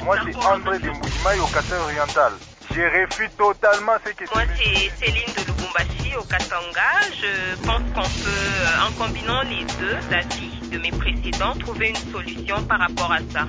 Moi, c'est André de Moujimaï au Kassai oriental. Je réfute totalement ce que Moi, c'est Céline de Lubumbashi au Katanga. Je pense qu'on peut, en combinant les deux avis de mes précédents, trouver une solution par rapport à ça.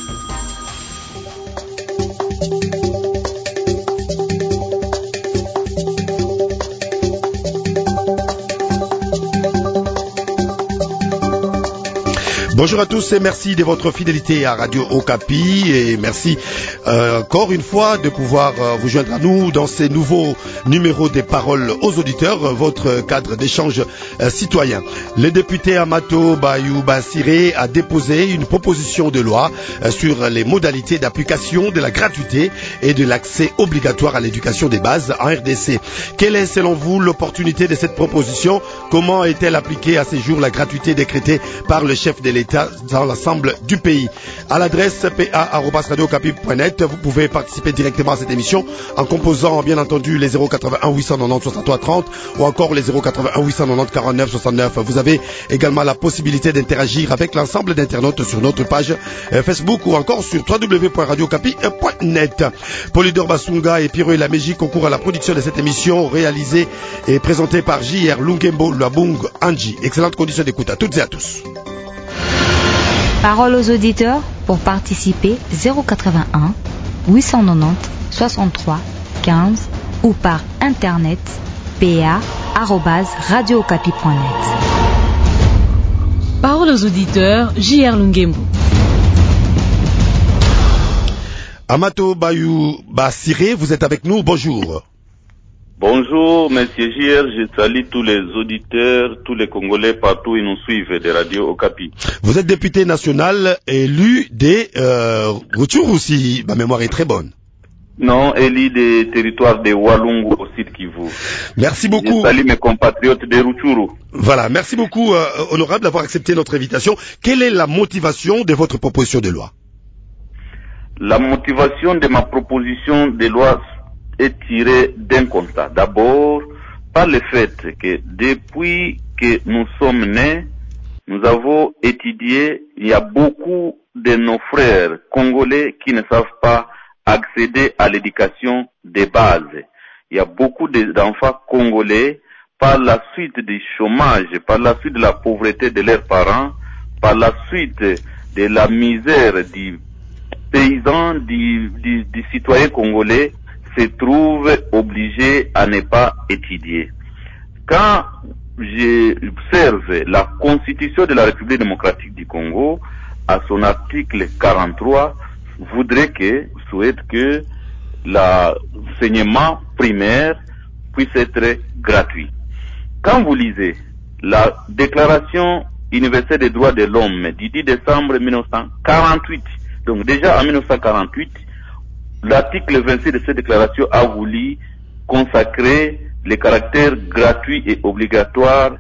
Bonjour à tous et merci de votre fidélité à Radio Okapi et merci encore une fois de pouvoir vous joindre à nous dans ces nouveaux numéros des paroles aux auditeurs, votre cadre d'échange citoyen. Le député Amato Bayou Bassiré a déposé une proposition de loi sur les modalités d'application de la gratuité et de l'accès obligatoire à l'éducation des bases en RDC. Quelle est selon vous l'opportunité de cette proposition? Comment est-elle appliquée à ces jours la gratuité décrétée par le chef de l'État dans l'ensemble du pays? À l'adresse pa@radiocapi.net, vous pouvez participer directement à cette émission en composant bien entendu les 081 890 63 30 ou encore les 081 890 49 69. Vous avez également la possibilité d'interagir avec l'ensemble d'internautes sur notre page Facebook ou encore sur www.radiocapi.net. Polydor Basunga et Piro Elameji concourent à la production de cette émission réalisée et présentée par J.R. Lungembo Luabung Anji. Excellente condition d'écoute à toutes et à tous. Parole aux auditeurs pour participer 081 890 63 15 ou par internet pa@radiocapi.net. Parole aux auditeurs J.R. Lungembo. Amato Bayou Bassiré, vous êtes avec nous, bonjour. Bonjour, monsieur JR, je salue tous les auditeurs, tous les Congolais partout où ils nous suivent de Radio Okapi. Vous êtes député national élu des Rutshuru, si ma mémoire est très bonne. Non, élu des territoires de Walungu au Sud Kivu. Merci beaucoup. Je salue mes compatriotes de Rutshuru. Voilà, merci beaucoup, honorable, d'avoir accepté notre invitation. Quelle est la motivation de votre proposition de loi? La motivation de ma proposition de loi est tirée d'un constat. D'abord, par le fait que depuis que nous sommes nés, nous avons étudié, il y a beaucoup de nos frères congolais qui ne savent pas accéder à l'éducation de base. Il y a beaucoup d'enfants congolais, par la suite du chômage, par la suite de la pauvreté de leurs parents, par la suite de la misère du paysan, du citoyen congolais, se trouve obligé à ne pas étudier. Quand j'observe la Constitution de la République démocratique du Congo, à son article 43, souhaite que l'enseignement primaire puisse être gratuit. Quand vous lisez la Déclaration universelle des droits de l'homme du 10 décembre 1948, donc déjà en 1948, l'article 26 de cette déclaration a voulu consacrer le caractère gratuit et obligatoire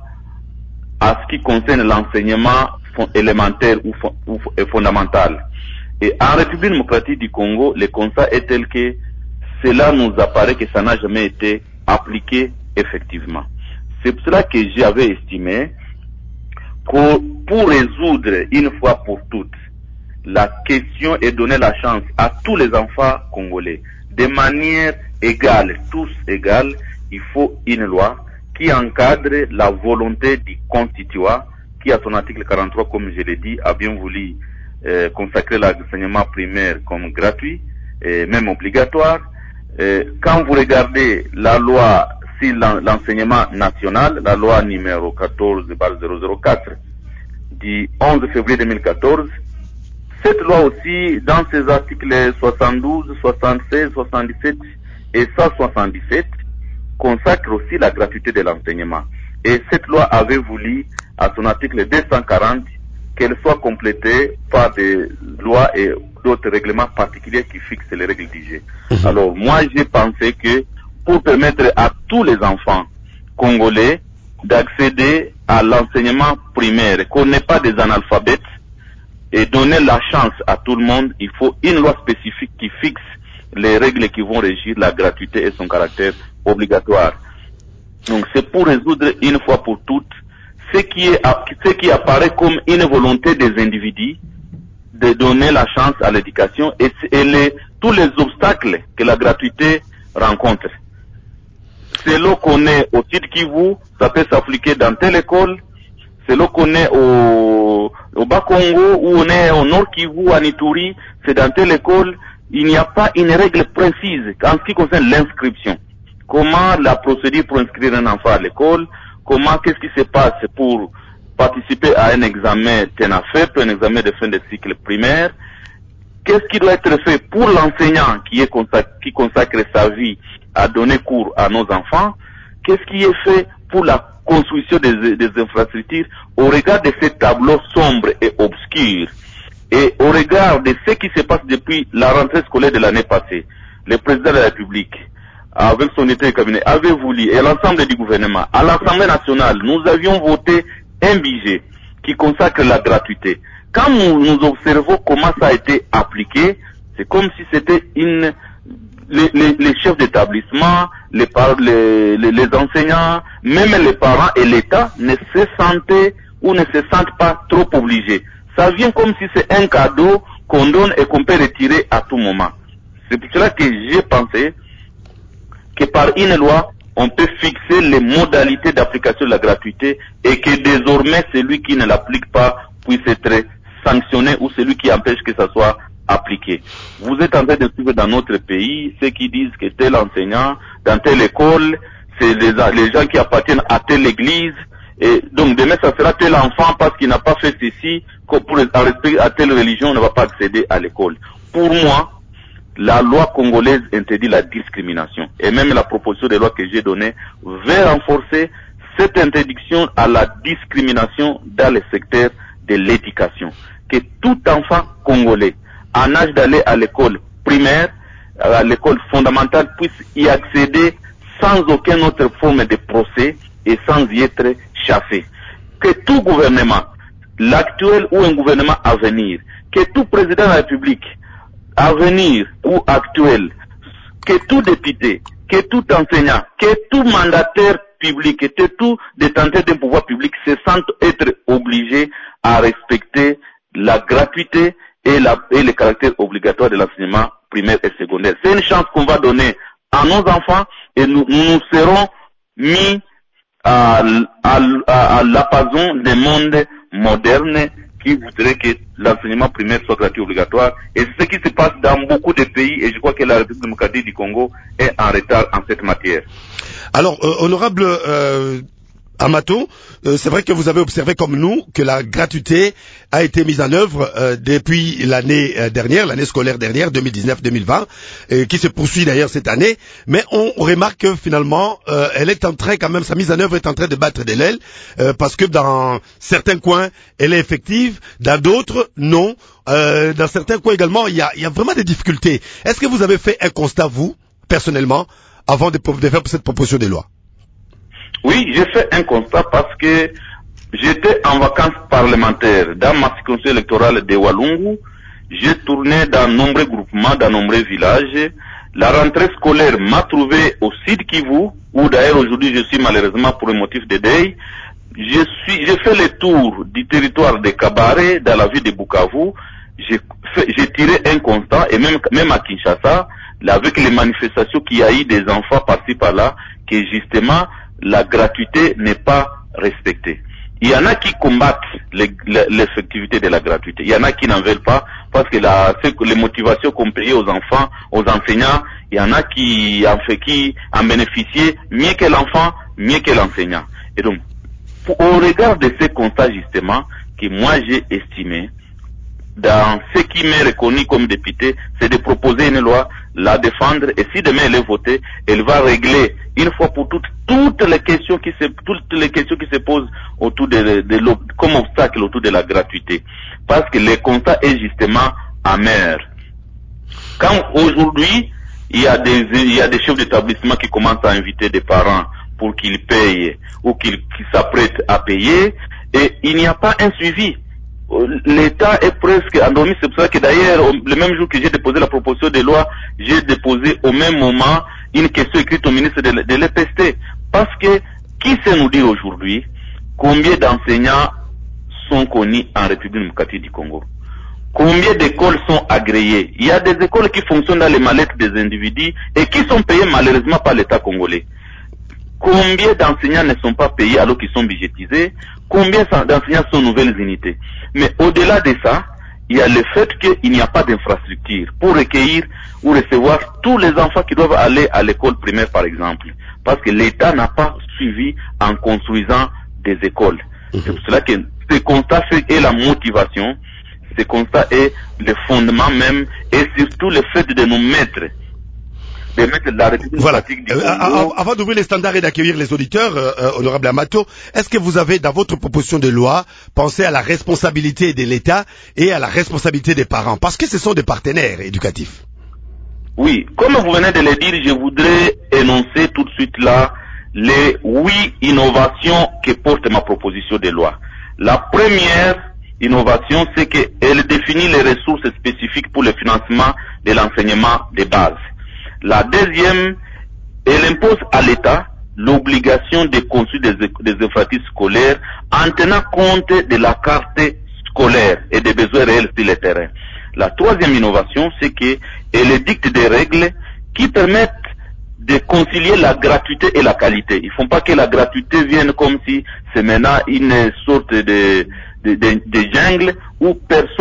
à ce qui concerne l'enseignement élémentaire ou fondamental. Et en République démocratique du Congo, le constat est tel que cela nous apparaît que ça n'a jamais été appliqué effectivement. C'est pour cela que j'avais estimé que pour résoudre une fois pour toutes la question et donner la chance à tous les enfants congolais de manière égale, tous égales, il faut une loi qui encadre la volonté du constituant qui, à son article 43, comme je l'ai dit, a bien voulu consacrer l'enseignement primaire comme gratuit et même obligatoire. Quand vous regardez la loi sur l'enseignement national, la loi numéro 14/004 du 11 février 2014, cette loi aussi, dans ses articles 72, 76, 77 et 177, consacre aussi la gratuité de l'enseignement. Et cette loi avait voulu, à son article 240, qu'elle soit complétée par des lois et d'autres règlements particuliers qui fixent les règles du jeu. Alors, moi, j'ai pensé que pour permettre à tous les enfants congolais d'accéder à l'enseignement primaire, qu'on n'est pas des analphabètes, et donner la chance à tout le monde, il faut une loi spécifique qui fixe les règles qui vont régir la gratuité et son caractère obligatoire. Donc c'est pour résoudre une fois pour toutes ce qui apparaît comme une volonté des individus de donner la chance à l'éducation et tous les obstacles que la gratuité rencontre. Selon qu'on est au Sud Kivu, ça peut s'appliquer dans telle école. Selon qu'on est au Bas-Congo ou on est au Nord Kivu, à Ituri, c'est dans telle école. Il n'y a pas une règle précise en ce qui concerne l'inscription. Comment la procédure pour inscrire un enfant à l'école, qu'est-ce qui se passe pour participer à un examen TENAFEP, un examen de fin de cycle primaire, qu'est-ce qui doit être fait pour l'enseignant qui consacre sa vie à donner cours à nos enfants, qu'est-ce qui est fait pour la construction des infrastructures au regard de ces tableaux sombres et obscurs et au regard de ce qui se passe depuis la rentrée scolaire de l'année passée. Le président de la République, avec son état de cabinet, avait voulu, et l'ensemble du gouvernement, à l'Assemblée nationale, nous avions voté un budget qui consacre la gratuité. Quand nous observons comment ça a été appliqué, c'est comme si c'était les chefs d'établissement, les enseignants, même les parents et l'État ne se sentaient ou ne se sentent pas trop obligés. Ça vient comme si c'est un cadeau qu'on donne et qu'on peut retirer à tout moment. C'est pour cela que j'ai pensé que par une loi, on peut fixer les modalités d'application de la gratuité et que désormais celui qui ne l'applique pas puisse être sanctionné ou celui qui empêche que ça soit appliqué. Vous êtes en train de suivre dans notre pays ceux qui disent que tel enseignant, dans telle école, c'est les gens qui appartiennent à telle église, et donc demain ça sera tel enfant parce qu'il n'a pas fait ceci, pour en respect à telle religion, on ne va pas accéder à l'école. Pour moi, la loi congolaise interdit la discrimination. Et même la proposition de loi que j'ai donnée veut renforcer cette interdiction à la discrimination dans le secteur de l'éducation. Que tout enfant congolais, en âge d'aller à l'école primaire, à l'école fondamentale, puisse y accéder sans aucune autre forme de procès et sans y être chassé. Que tout gouvernement, l'actuel ou un gouvernement à venir, que tout président de la République, à venir ou actuel, que tout député, que tout enseignant, que tout mandataire public, que tout détenteur d'un pouvoir public se sente être obligé à respecter la gratuité et le caractère obligatoire de l'enseignement primaire et secondaire. C'est une chance qu'on va donner à nos enfants et nous serons mis à l'apason des mondes modernes qui voudrait que l'enseignement primaire soit gratuit obligatoire. Et c'est ce qui se passe dans beaucoup de pays et je crois que la République démocratique du Congo est en retard en cette matière. Alors, honorable Amato, c'est vrai que vous avez observé comme nous que la gratuité a été mise en œuvre depuis l'année dernière, l'année scolaire dernière, 2019-2020, qui se poursuit d'ailleurs cette année, mais on remarque que finalement, elle est en train quand même, sa mise en œuvre est en train de battre de l'aile, parce que dans certains coins, elle est effective, dans d'autres, non. Dans certains coins également, il y a vraiment des difficultés. Est-ce que vous avez fait un constat, vous, personnellement, avant de faire cette proposition de loi? Oui, j'ai fait un constat parce que j'étais en vacances parlementaires dans ma circonscription électorale de Walungu. J'ai tourné dans nombreux groupements, dans nombreux villages. La rentrée scolaire m'a trouvé au Sud Kivu, où d'ailleurs aujourd'hui je suis malheureusement pour un motif de deuil. J'ai fait le tour du territoire de Kabare, dans la ville de Bukavu. J'ai tiré un constat, et même à Kinshasa, avec les manifestations qu'il y a eu des enfants par-ci par-là, que justement la gratuité n'est pas respectée. Il y en a qui combattent l'effectivité de la gratuité. Il y en a qui n'en veulent pas parce que les motivations qu'on paye aux enfants, aux enseignants, il y en a qui en bénéficient mieux que l'enfant, mieux que l'enseignant. Et donc, au regard de ces constats justement, que moi j'ai estimé, dans ce qui m'est reconnu comme député, c'est de proposer une loi, la défendre, et si demain elle est votée, elle va régler une fois pour toutes les questions qui se posent autour comme obstacle autour de la gratuité. Parce que le constat est justement amer. Quand aujourd'hui, il y a des chefs d'établissement qui commencent à inviter des parents pour qu'ils payent ou qu'ils s'apprêtent à payer, et il n'y a pas un suivi. L'État est presque endormi, c'est pour ça que d'ailleurs, le même jour que j'ai déposé la proposition de loi, j'ai déposé au même moment une question écrite au ministre de l'EPST. Parce que, qui sait nous dire aujourd'hui combien d'enseignants sont connus en République démocratique du Congo? Combien d'écoles sont agréées? Il y a des écoles qui fonctionnent dans les mallettes des individus et qui sont payées malheureusement par l'État congolais. Combien d'enseignants ne sont pas payés alors qu'ils sont budgétisés? Combien d'enseignants sont nouvelles unités? Mais au-delà de ça, il y a le fait qu'il n'y a pas d'infrastructure pour recueillir ou recevoir tous les enfants qui doivent aller à l'école primaire, par exemple. Parce que l'État n'a pas suivi en construisant des écoles. C'est pour cela que ce constat est la motivation, ce constat est le fondement même, et surtout le fait de nous mettre la République démocratique du Congo. Avant d'ouvrir les standards et d'accueillir les auditeurs, honorable Amato, est-ce que vous avez, dans votre proposition de loi, pensé à la responsabilité de l'État et à la responsabilité des parents? Parce que ce sont des partenaires éducatifs. Oui, comme vous venez de le dire, je voudrais énoncer tout de suite là les 8 innovations que porte ma proposition de loi. La première innovation, c'est qu'elle définit les ressources spécifiques pour le financement de l'enseignement de base. La deuxième, elle impose à l'État l'obligation de construire des infrastructures scolaires en tenant compte de la carte scolaire et des besoins réels sur le terrain. La troisième innovation, c'est qu'elle dicte des règles qui permettent de concilier la gratuité et la qualité. Il ne faut pas que la gratuité vienne comme si c'est maintenant une sorte de jungle où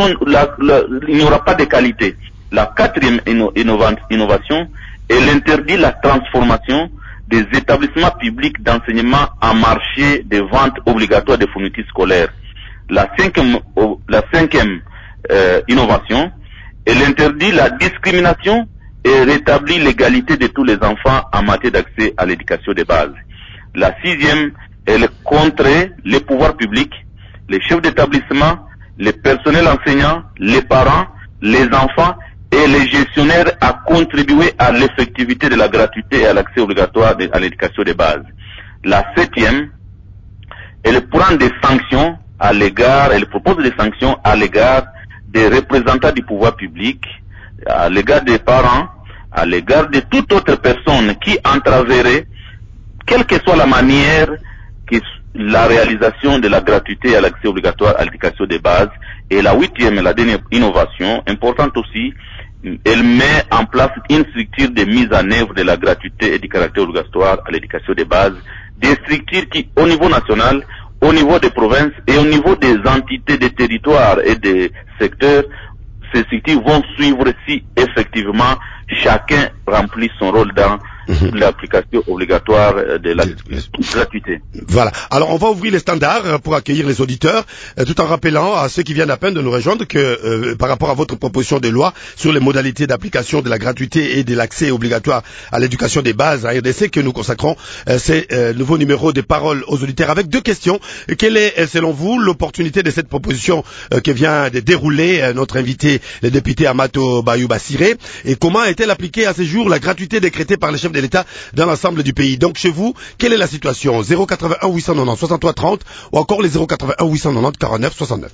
il n'y aura pas de qualité. La quatrième innovation, elle interdit la transformation des établissements publics d'enseignement en marché de vente obligatoire des fournitures scolaires. La cinquième innovation, elle interdit la discrimination et rétablit l'égalité de tous les enfants en matière d'accès à l'éducation de base. La sixième, elle contraint les pouvoirs publics, les chefs d'établissement, les personnels enseignants, les parents, les enfants et les gestionnaires à contribuer à l'effectivité de la gratuité et à l'accès obligatoire à l'éducation de base. La septième, elle prend des sanctions à l'égard, elle propose des sanctions à l'égard des représentants du pouvoir public, à l'égard des parents, à l'égard de toute autre personne qui entraverait, quelle que soit la manière que la réalisation de la gratuité et à l'accès obligatoire à l'éducation de base. Et la huitième, la dernière innovation, importante aussi, elle met en place une structure de mise en œuvre de la gratuité et du caractère obligatoire à l'éducation de base, des structures qui, au niveau national, au niveau des provinces et au niveau des entités des territoires et des secteurs, ces structures vont suivre si effectivement chacun remplit son rôle dans l'application obligatoire de la gratuité. Voilà. Alors, on va ouvrir les standards pour accueillir les auditeurs, tout en rappelant à ceux qui viennent à peine de nous rejoindre que, par rapport à votre proposition de loi sur les modalités d'application de la gratuité et de l'accès obligatoire à l'éducation des bases à RDC, que nous consacrons ces nouveaux numéros de parole aux auditeurs avec deux questions. Quelle est, selon vous, l'opportunité de cette proposition que vient de dérouler notre invité, le député Amato Bayouba Siré, et comment est-elle appliquée à ce jour la gratuité décrétée par les chefs de l'État dans l'ensemble du pays? Donc chez vous, quelle est la situation? 081 890 63 30 ou encore les 081 890 49 69.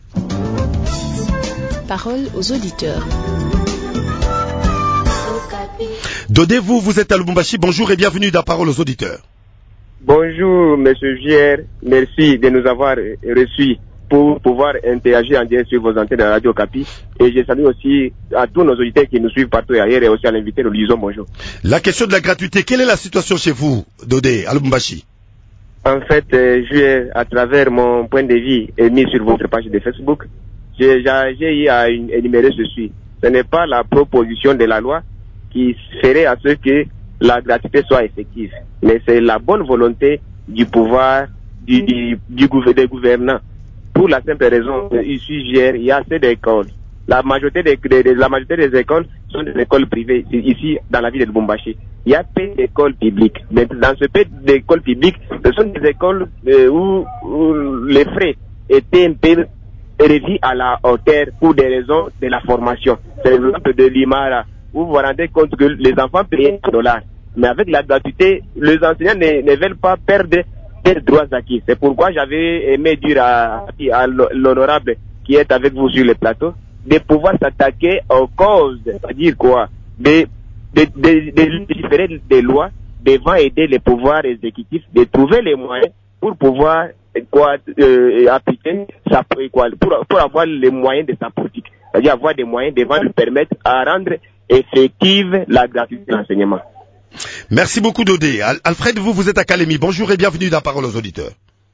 Parole aux auditeurs. Dodé, vous êtes à Lubumbashi. Bonjour et bienvenue dans Parole aux auditeurs. Bonjour Monsieur JR, merci de nous avoir reçus pour pouvoir interagir en direct sur vos antennes de Radio Okapi. Et je salue aussi à tous nos auditeurs qui nous suivent partout et ailleurs et aussi à l'invité, nous disons bonjour. La question de la gratuité, quelle est la situation chez vous, Dodé, à Lubumbashi? En fait, à travers mon point de vue émis sur votre page de Facebook, j'ai eu à énumérer ceci. Ce n'est pas la proposition de la loi qui ferait à ce que la gratuité soit effective, mais c'est la bonne volonté du pouvoir des gouvernants. Pour la simple raison, ici, il y a assez d'écoles. La majorité des écoles sont des écoles privées, ici, dans la ville de Lubumbashi. Il y a peu d'écoles publiques. Mais dans ce peu d'écoles publiques, ce sont des écoles où les frais étaient un peu revus à la hauteur pour des raisons de la formation. C'est l'exemple de l'Imara, où vous vous rendez compte que les enfants payent $1. Mais avec la gratuité, les enseignants ne veulent pas perdre des droits acquis. C'est pourquoi j'avais aimé dire à l'honorable qui est avec vous sur le plateau de pouvoir s'attaquer aux causes, c'est-à-dire quoi, de légiférer des lois devant aider les pouvoirs exécutifs de trouver les moyens pour pouvoir appliquer pour avoir les moyens de sa politique. c'est-à-dire avoir des moyens devant nous permettre à rendre effective la gratuité de l'enseignement. Merci beaucoup Dodé. Alfred, vous êtes à Calémie. Bonjour et bienvenue dans Parole aux auditeurs.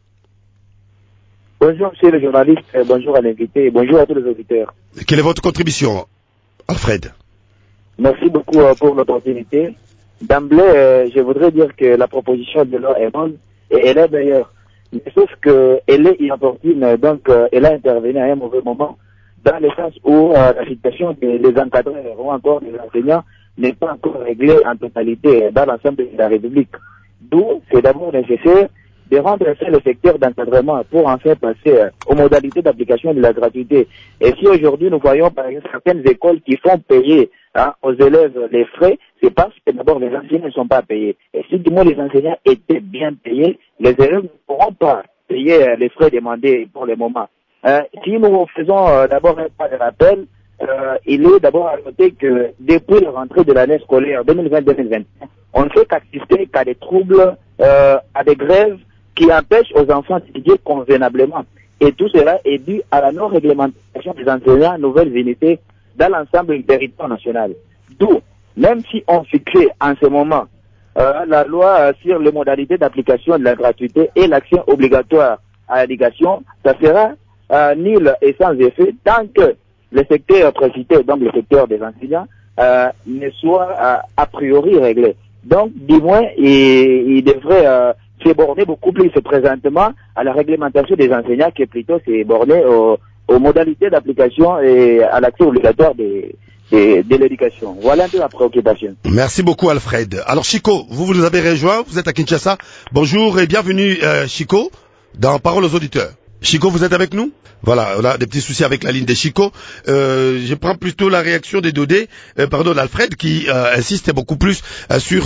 Bonjour monsieur le journaliste, bonjour à l'invité, bonjour à tous les auditeurs. Quelle est votre contribution, Alfred? Merci beaucoup pour l'opportunité. D'emblée, je voudrais dire que la proposition de loi est bonne et elle est meilleure. Mais sauf qu'elle est inopportune, donc elle a intervenu à un mauvais moment, dans le sens où la situation des encadreurs ou encore des enseignants n'est pas encore réglée en totalité dans l'ensemble de la République. D'où c'est d'abord nécessaire de rendre fait le secteur d'encadrement pour enfin passer aux modalités d'application de la gratuité. Et si aujourd'hui nous voyons par exemple certaines écoles qui font payer aux élèves les frais, c'est parce que d'abord les enseignants ne sont pas payés. Et si du moins les enseignants étaient bien payés, les élèves ne pourront pas payer les frais demandés pour le moment. Si nous faisons d'abord un pas de rappel, il est d'abord à noter que depuis la rentrée de l'année scolaire 2020-2021, on ne fait qu'assister qu'à des troubles, à des grèves qui empêchent aux enfants d'étudier convenablement. Et tout cela est dû à la non-réglementation des enseignants nouvelles unités dans l'ensemble du territoire national. D'où, même si on fixait en ce moment la loi sur les modalités d'application de la gratuité et l'action obligatoire à l'éducation, ça sera nul et sans effet tant que le secteur précité, donc le secteur des enseignants, ne soit a priori réglé. Donc, du moins, il devrait se borner beaucoup plus présentement à la réglementation des enseignants que plutôt se borner aux modalités d'application et à l'accès obligatoire de l'éducation. Voilà un peu ma préoccupation. Merci beaucoup Alfred. Alors Chico, vous nous avez rejoint, vous êtes à Kinshasa. Bonjour et bienvenue Chico dans Parole aux auditeurs. Chico, vous êtes avec nous? Voilà, on a des petits soucis avec la ligne de Chico. Je prends plutôt la réaction d'Alfred qui insiste beaucoup plus sur,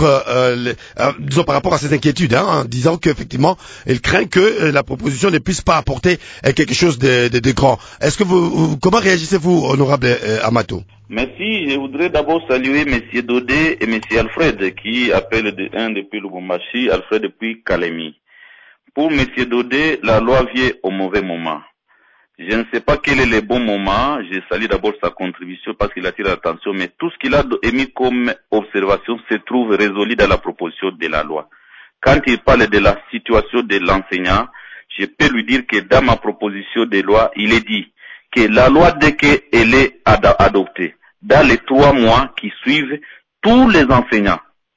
disons par rapport à ses inquiétudes, en disant qu'effectivement, il craint que la proposition ne puisse pas apporter quelque chose de grand. Est-ce que comment réagissez-vous, honorable Amato? Merci. Je voudrais d'abord saluer M. Dodé et M. Alfred qui appellent un depuis Lubumbashi, Alfred depuis Calémie. Pour M. Dodé, la loi vient au mauvais moment. Je ne sais pas quel est le bon moment. Je salue d'abord sa contribution parce qu'il attire l'attention, mais tout ce qu'il a émis comme observation se trouve résolu dans la proposition de la loi. Quand il parle de la situation de l'enseignant, je peux lui dire que dans ma proposition de loi, il est dit que la loi, dès qu'elle est adoptée, dans les 3 mois qui suivent, tous les enseignants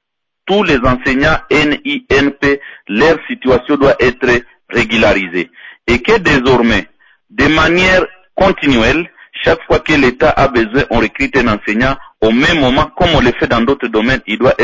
NINP, leur situation doit être régularisée. Et que désormais, de manière continuelle, chaque fois que l'État a besoin, on recrute un enseignant au même moment, comme on le fait dans d'autres domaines,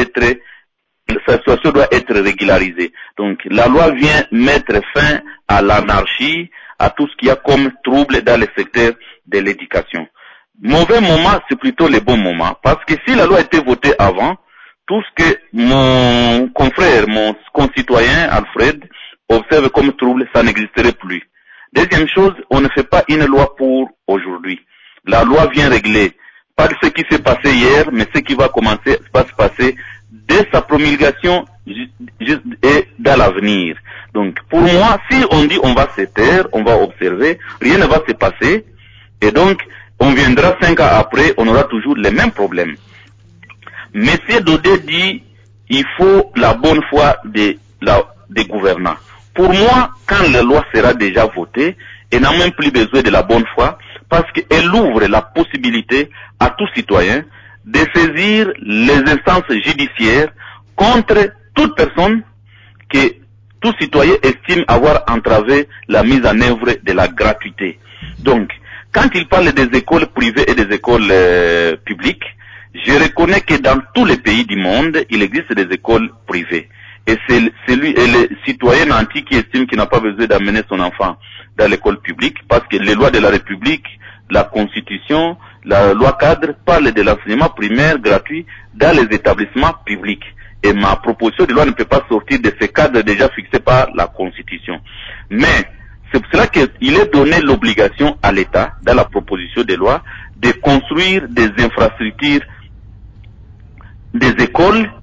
sa situation doit être régularisée. Donc, la loi vient mettre fin à l'anarchie, à tout ce qu'il y a comme trouble dans le secteur de l'éducation. Mauvais moment, c'est plutôt le bon moment, parce que si la loi était votée avant, tout ce que mon confrère, mon concitoyen Alfred observe comme trouble, ça n'existerait plus. Deuxième chose, on ne fait pas une loi pour aujourd'hui. La loi vient régler pas ce qui s'est passé hier, mais ce qui va commencer à se passer dès sa promulgation et dans l'avenir. Donc, pour moi, si on dit on va se taire, on va observer, rien ne va se passer, et donc, on viendra 5 ans après, on aura toujours les mêmes problèmes. Monsieur Dodé dit, il faut la bonne foi des gouvernants. Pour moi, quand la loi sera déjà votée, elle n'a même plus besoin de la bonne foi parce qu'elle ouvre la possibilité à tout citoyen de saisir les instances judiciaires contre toute personne que tout citoyen estime avoir entravé la mise en œuvre de la gratuité. Donc, quand il parle des écoles privées et des écoles publiques, je reconnais que dans tous les pays du monde, il existe des écoles privées. Et c'est le citoyen nanti qui estime qu'il n'a pas besoin d'amener son enfant dans l'école publique parce que les lois de la République, la Constitution, la loi cadre parlent de l'enseignement primaire gratuit dans les établissements publics. Et ma proposition de loi ne peut pas sortir de ce cadre déjà fixé par la Constitution. Mais c'est pour cela qu'il est donné l'obligation à l'État, dans la proposition de loi, de construire des infrastructures, des écoles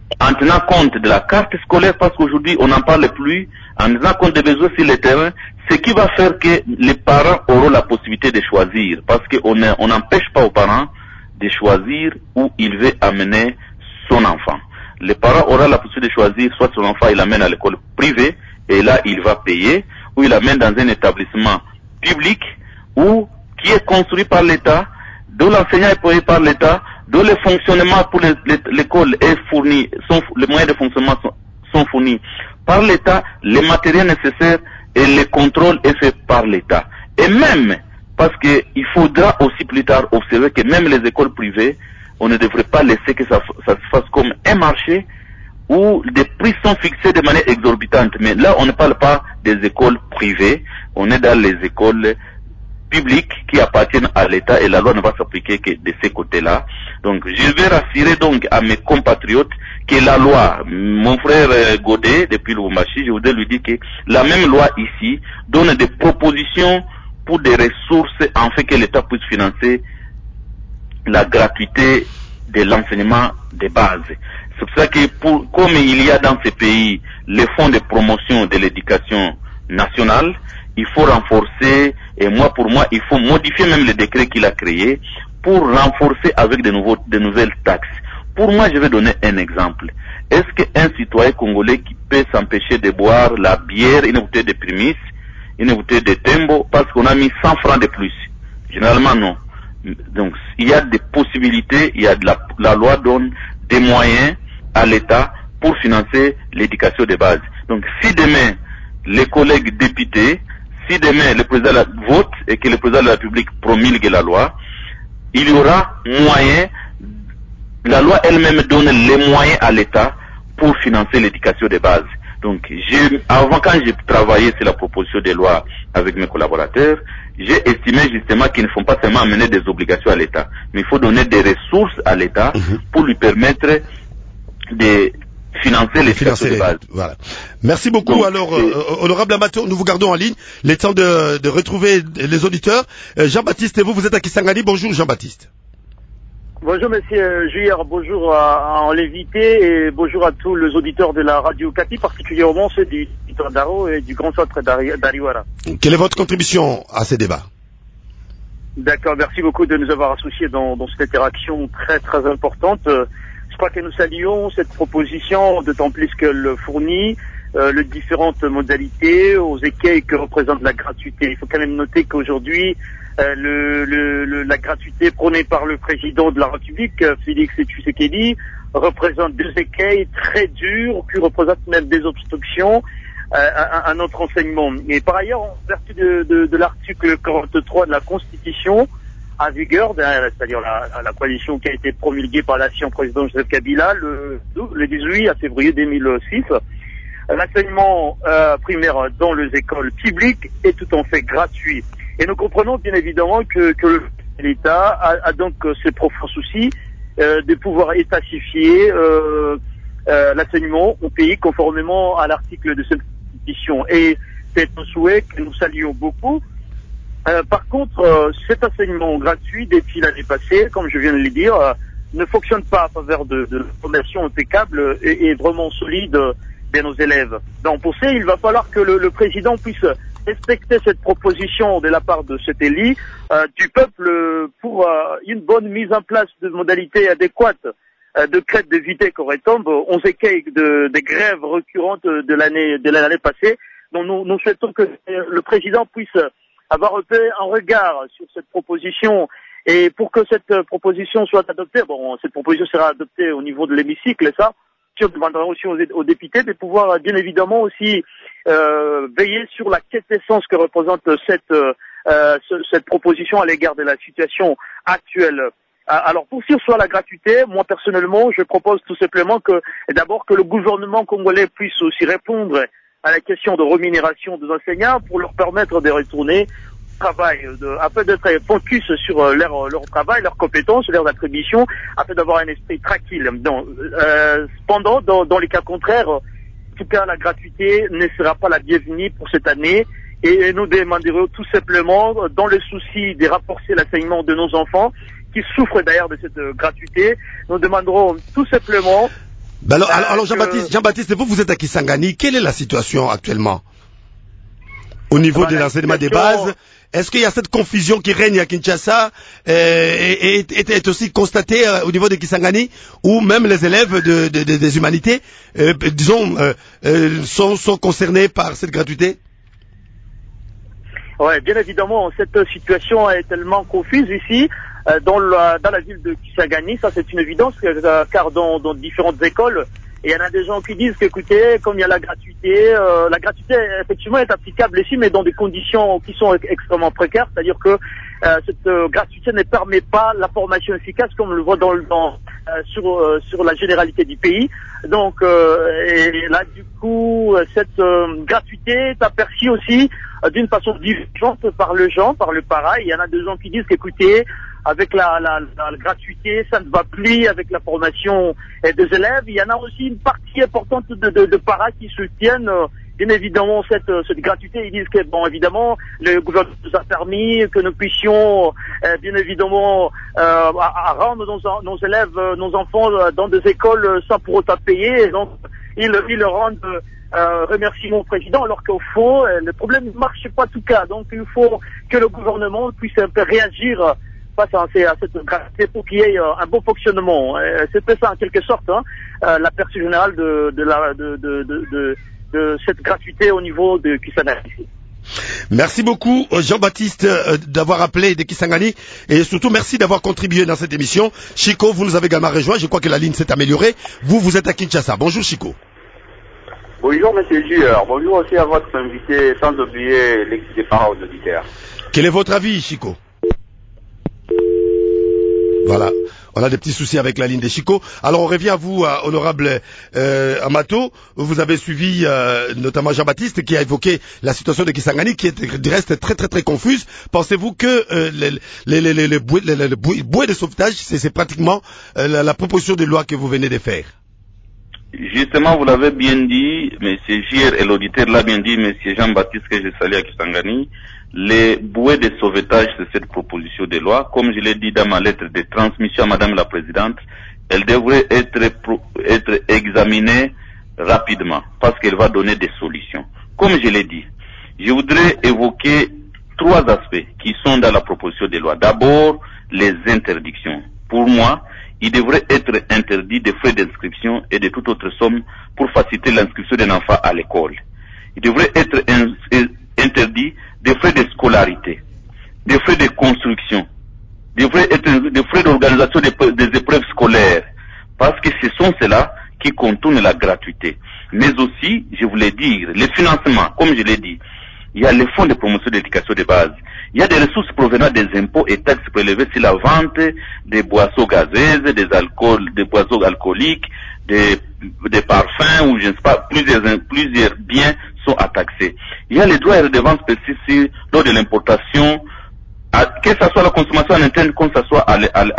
en tenant compte de la carte scolaire, parce qu'aujourd'hui on n'en parle plus, en tenant compte des besoins sur le terrain, ce qui va faire que les parents auront la possibilité de choisir, parce qu'on n'empêche pas aux parents de choisir où il veut amener son enfant. Les parents auront la possibilité de choisir, soit son enfant il l'amène à l'école privée, et là il va payer, ou il l'amène dans un établissement public, ou qui est construit par l'État, dont l'enseignant est payé par l'État, dont le fonctionnement pour l'école est fourni, les moyens de fonctionnement sont fournis par l'État, les matériels nécessaires et le contrôle est fait par l'État. Et même, parce qu'il faudra aussi plus tard observer que même les écoles privées, on ne devrait pas laisser que ça se fasse comme un marché où des prix sont fixés de manière exorbitante. Mais là, on ne parle pas des écoles privées, on est dans les écoles publiques qui appartiennent à l'État et la loi ne va s'appliquer que de ces côtés-là. Donc, je vais rassurer donc à mes compatriotes que la loi, mon frère Godet, depuis Lubumbashi, je voudrais lui dire que la même loi ici donne des propositions pour des ressources afin que l'État puisse financer la gratuité de l'enseignement de base. C'est pour ça que comme il y a dans ces pays les fonds de promotion de l'éducation nationale, il faut renforcer, et pour moi, il faut modifier même le décret qu'il a créé pour renforcer avec de nouvelles taxes. Pour moi, je vais donner un exemple. Est-ce qu'un citoyen congolais qui peut s'empêcher de boire la bière, une bouteille de prémisse, une bouteille de tembo, parce qu'on a mis 100 francs de plus? Généralement, non. Donc, il y a des possibilités, la loi donne des moyens à l'État pour financer l'éducation de base. Donc, si demain, les collègues députés, si demain le président vote et que le président de la République promulgue la loi, il y aura moyen, la loi elle-même donne les moyens à l'État pour financer l'éducation de base. Donc, avant, quand j'ai travaillé sur la proposition de loi avec mes collaborateurs, j'ai estimé justement qu'il ne faut pas seulement amener des obligations à l'État, mais il faut donner des ressources à l'État pour lui permettre de financer l'éducation de base. Voilà. Merci beaucoup. Donc, alors, honorable Amato, nous vous gardons en ligne. Il est temps de retrouver les auditeurs. Jean-Baptiste, et vous êtes à Kisangani. Bonjour Jean-Baptiste. Bonjour monsieur Juillard, bonjour à l'invité et bonjour à tous les auditeurs de la radio Okapi, particulièrement ceux du territoire d'Aro et du grand centre d'Ariwara. Quelle est votre contribution à ces débats? D'accord, merci beaucoup de nous avoir associés dans cette interaction très très importante. Je crois que nous saluons cette proposition, d'autant plus qu'elle fournit les différentes modalités aux écueils que représente la gratuité. Il faut quand même noter qu'aujourd'hui, la gratuité prônée par le président de la République, Félix Tshisekedi, représente deux écueils très durs qui représentent même des obstructions à notre enseignement. Et par ailleurs, en vertu de l'article 43 de la Constitution, à vigueur, c'est-à-dire la coalition qui a été promulguée par l'ancien président Joseph Kabila le 18 février 2006, l'enseignement primaire dans les écoles publiques est tout en fait gratuit. Et nous comprenons bien évidemment que l'État a donc ses profonds soucis de pouvoir étassifier l'enseignement au pays conformément à l'article de cette constitution. Et c'est un souhait que nous saluons beaucoup. Par contre, cet enseignement gratuit depuis l'année passée, comme je viens de le dire, ne fonctionne pas en faveur de la formation impeccable et vraiment solide de nos élèves. Donc pour ça, il va falloir que le président puisse respecter cette proposition de la part de cet élu du peuple pour une bonne mise en place de modalités adéquates de crête d'éviter qu'on retombe 11 écueils de grèves récurrentes de l'année passée. Donc nous souhaitons que le président puisse avoir un peu un regard sur cette proposition et pour que cette proposition soit adoptée, bon, cette proposition sera adoptée au niveau de l'hémicycle et ça, on demandera aussi aux députés de pouvoir bien évidemment aussi veiller sur la quintessence que représente cette proposition à l'égard de la situation actuelle. Alors pour ce soit la gratuité, moi personnellement, je propose tout simplement que d'abord que le gouvernement congolais puisse aussi répondre à la question de rémunération des enseignants pour leur permettre de retourner au travail, afin d'être focus sur leur travail, leurs compétences, leurs attributions, afin d'avoir un esprit tranquille. Donc, cependant, dans les cas contraires, en tout cas, la gratuité ne sera pas la bienvenue pour cette année et nous demanderons tout simplement, dans le souci de renforcer l'enseignement de nos enfants, qui souffrent d'ailleurs de cette gratuité, nous demanderons tout simplement Ben alors Jean-Baptiste, vous êtes à Kisangani. Quelle est la situation actuellement au niveau de l'enseignement des bases? Est-ce qu'il y a cette confusion qui règne à Kinshasa et est aussi constatée au niveau de Kisangani, où même les élèves des humanités, sont concernés par cette gratuité? Oui, bien évidemment, cette situation est tellement confuse ici, dans la ville de Kisangani. Ça, c'est une évidence, car dans différentes écoles, il y en a des gens qui disent qu'écoutez, comme il y a la gratuité effectivement est applicable ici, mais dans des conditions qui sont extrêmement précaires, c'est-à-dire que cette gratuité ne permet pas la formation efficace comme on le voit sur la généralité du pays. Donc, et là, du coup, cette gratuité est aperçue aussi d'une façon différente par le para. Il y en a des gens qui disent qu'écoutez, avec la gratuité, ça ne va plus avec la formation des élèves. Il y en a aussi une partie importante de paras qui soutiennent bien évidemment cette gratuité. Ils disent que, bon, évidemment, le gouvernement nous a permis que nous puissions, bien évidemment, à rendre nos élèves, nos enfants dans des écoles sans pour autant payer. Et donc, ils rendent remerciement au président, alors qu'au fond, le problème ne marche pas tout cas. Donc, il faut que le gouvernement puisse un peu réagir face à cette gratuité pour qu'il y ait un bon fonctionnement. C'était ça en quelque sorte, l'aperçu général de cette gratuité au niveau de Kisangani. Merci beaucoup Jean-Baptiste d'avoir appelé de Kisangani, et surtout merci d'avoir contribué dans cette émission. Chico, vous nous avez également rejoint, je crois que la ligne s'est améliorée. Vous êtes à Kinshasa. Bonjour Chico. Bonjour Monsieur Jueur, bonjour aussi à votre invité, sans oublier l'équipe des parents aux auditeurs. Quel est votre avis, Chico? Voilà, on a des petits soucis avec la ligne des Chico. Alors on revient à vous, honorable Amato. Vous avez suivi notamment Jean-Baptiste qui a évoqué la situation de Kisangani qui reste très très très confuse. Pensez-vous que le bouée de sauvetage, c'est pratiquement la proposition de loi que vous venez de faire? Justement, vous l'avez bien dit, M. Gir et l'auditeur l'a bien dit, M. Jean-Baptiste, que je salue à Kisangani. Les bouées de sauvetage de cette proposition de loi, comme je l'ai dit dans ma lettre de transmission à Madame la Présidente, elle devrait être examinée rapidement, parce qu'elle va donner des solutions. Comme je l'ai dit, je voudrais évoquer 3 aspects qui sont dans la proposition de loi. D'abord, les interdictions. Pour moi, il devrait être interdit des frais d'inscription et de toute autre somme pour faciliter l'inscription d'un enfant à l'école. Il devrait être interdit des frais de scolarité, des frais de construction, des frais d'organisation des épreuves scolaires, parce que ce sont ceux-là qui contournent la gratuité. Mais aussi, je voulais dire, les financements, comme je l'ai dit, il y a les fonds de promotion d'éducation de base. Il y a des ressources provenant des impôts et taxes prélevées sur la vente des boissons gazeuses, des boissons alcooliques, des parfums, ou je ne sais pas, plusieurs biens sont à taxer. Il y a les droits et redevances spécifiques lors de l'importation, que ce soit la consommation en interne, que ce soit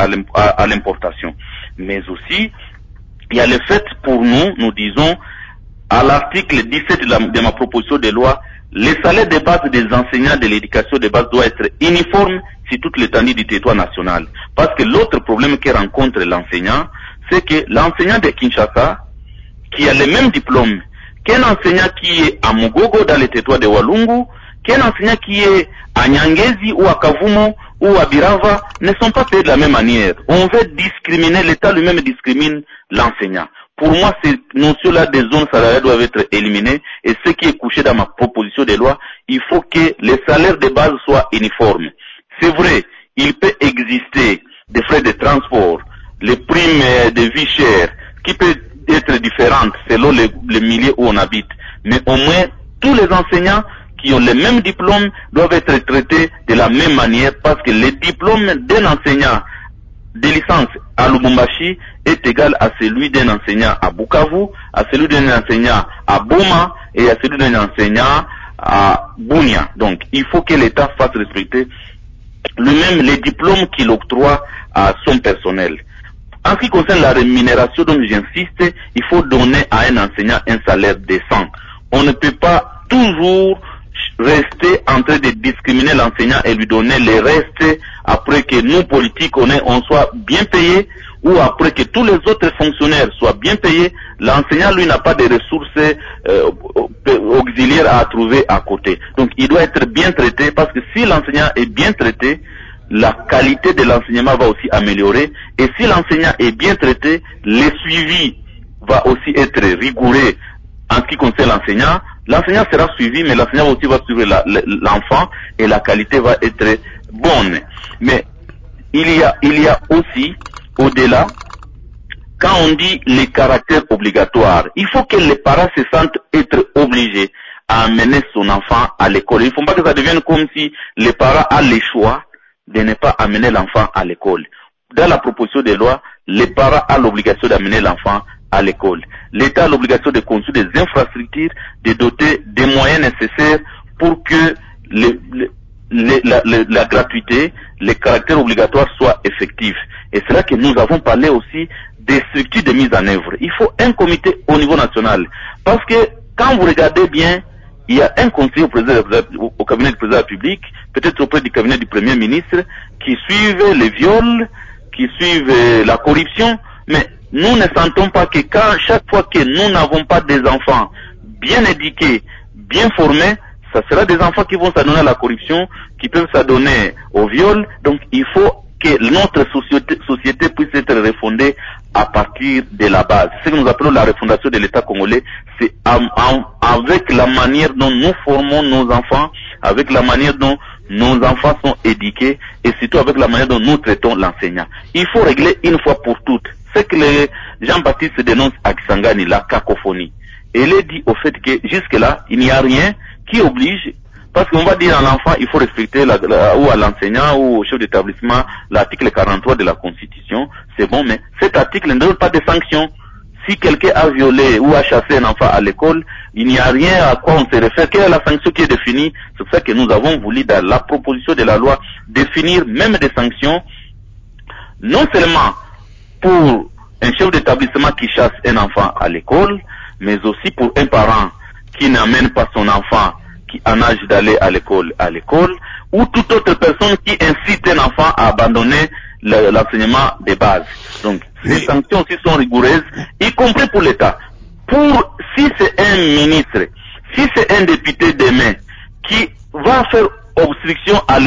à l'importation. Mais aussi, il y a le fait pour nous disons, à l'article 17 de ma proposition de loi, les salaires de base des enseignants de l'éducation de base doivent être uniformes sur toute l'étendue du territoire national. Parce que l'autre problème que rencontre l'enseignant, c'est que l'enseignant de Kinshasa, qui a le même diplôme qu'un enseignant qui est à Mugogo dans le territoire de Walungu, qu'un enseignant qui est à Nyangezi ou à Kavumo ou à Birava, ne sont pas payés de la même manière. On veut discriminer, l'État lui-même discrimine l'enseignant. Pour moi, ces notions-là des zones salariales doivent être éliminées, et ce qui est couché dans ma proposition de loi, il faut que les salaires de base soient uniformes. C'est vrai, il peut exister des frais de transport, les primes de vie chère, qui peuvent être différentes selon les milieux où on habite. Mais au moins, tous les enseignants qui ont le même diplôme doivent être traités de la même manière, parce que le diplôme d'un enseignant de licence à Lubumbashi est égal à celui d'un enseignant à Bukavu, à celui d'un enseignant à Boma et à celui d'un enseignant à Bunia. Donc, il faut que l'État fasse respecter lui-même les diplômes qu'il octroie à son personnel. En ce qui concerne la rémunération, dont j'insiste, il faut donner à un enseignant un salaire décent. On ne peut pas toujours rester en train de discriminer l'enseignant et lui donner les restes après que nous, politiques, on soit bien payés, ou après que tous les autres fonctionnaires soient bien payés, l'enseignant, lui, n'a pas de ressources auxiliaires à trouver à côté. Donc, il doit être bien traité, parce que si l'enseignant est bien traité, la qualité de l'enseignement va aussi améliorer. Et si l'enseignant est bien traité, le suivi va aussi être rigoureux en ce qui concerne l'enseignant. L'enseignant sera suivi, mais l'enseignant aussi va suivre l'enfant et la qualité va être bonne. Mais il y a aussi, au-delà, quand on dit les caractères obligatoires, il faut que les parents se sentent être obligés à amener son enfant à l'école. Il ne faut pas que ça devienne comme si les parents ont le choix de ne pas amener l'enfant à l'école. Dans la proposition de loi, les parents ont l'obligation d'amener l'enfant à l'école. L'État a l'obligation de construire des infrastructures, de doter des moyens nécessaires pour que la gratuité, les caractères obligatoires soient effectifs. Et c'est là que nous avons parlé aussi des structures de mise en œuvre. Il faut un comité au niveau national. Parce que quand vous regardez bien, il y a un conseiller au cabinet du président de la République, peut-être auprès du cabinet du Premier ministre, qui suivent les viols, qui suivent la corruption, mais nous ne sentons pas que chaque fois que nous n'avons pas des enfants bien éduqués, bien formés, ça sera des enfants qui vont s'adonner à la corruption, qui peuvent s'adonner au viol. Donc il faut que notre société puisse être refondée à partir de la base. Ce que nous appelons la refondation de l'État congolais, c'est avec la manière dont nous formons nos enfants, avec la manière dont nos enfants sont éduqués et surtout avec la manière dont nous traitons l'enseignant. Il faut régler une fois pour toutes ce que Jean-Baptiste dénonce à Kisangani, la cacophonie. Et il est dit au fait que jusque-là, il n'y a rien qui oblige, parce qu'on va dire à l'enfant, il faut respecter ou à l'enseignant ou au chef d'établissement l'article 43 de la Constitution, c'est bon, mais cet article ne donne pas de sanctions. Si quelqu'un a violé ou a chassé un enfant à l'école, il n'y a rien à quoi on se réfère. Quelle est la sanction qui est définie? C'est pour ça que nous avons voulu, dans la proposition de la loi, définir même des sanctions, non seulement pour un chef d'établissement qui chasse un enfant à l'école, mais aussi pour un parent qui n'amène pas son enfant qui en âge d'aller à l'école, ou toute autre personne qui incite un enfant à abandonner l'enseignement de base. Donc, les sanctions aussi sont rigoureuses, y compris pour l'État. Si c'est un ministre, si c'est un député demain qui va faire obstruction à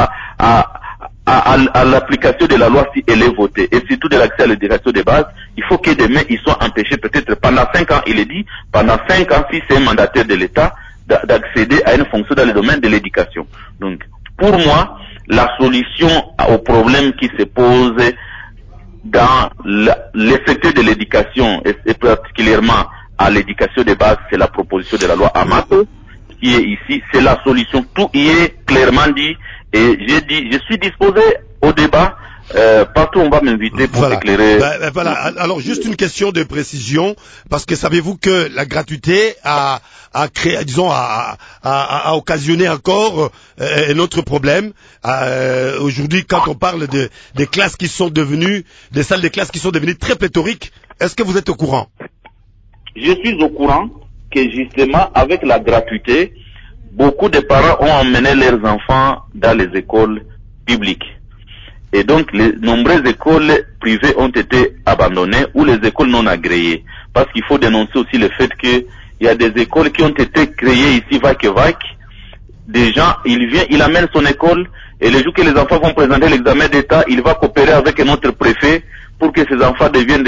l'application de la loi si elle est votée, et surtout de l'accès à l'éducation de base, il faut que demain ils soient empêchés peut-être pendant 5 ans, il est dit, pendant 5 ans si c'est un mandataire de l'État, d'accéder à une fonction dans le domaine de l'éducation. Donc, pour moi, la solution au problème qui se pose dans le secteur de l'éducation, et particulièrement à l'éducation de base, c'est la proposition de la loi Amato, qui est ici, c'est la solution. Tout y est clairement dit, et j'ai dit, je suis disposé au débat. Partout on va m'inviter pour éclairer. Voilà. Alors juste une question de précision, parce que savez-vous que la gratuité a créé, disons, a occasionné encore un autre problème. Aujourd'hui, quand on parle des classes qui sont devenues, des salles de classe qui sont devenues très pléthoriques, est-ce que vous êtes au courant? Je suis au courant que justement avec la gratuité, beaucoup de parents ont emmené leurs enfants dans les écoles publiques. Et donc, les nombreuses écoles privées ont été abandonnées ou les écoles non agréées. Parce qu'il faut dénoncer aussi le fait qu'il y a des écoles qui ont été créées ici, vac. Des gens, il amène son école et le jour que les enfants vont présenter l'examen d'État, il va coopérer avec un autre préfet pour que ces enfants deviennent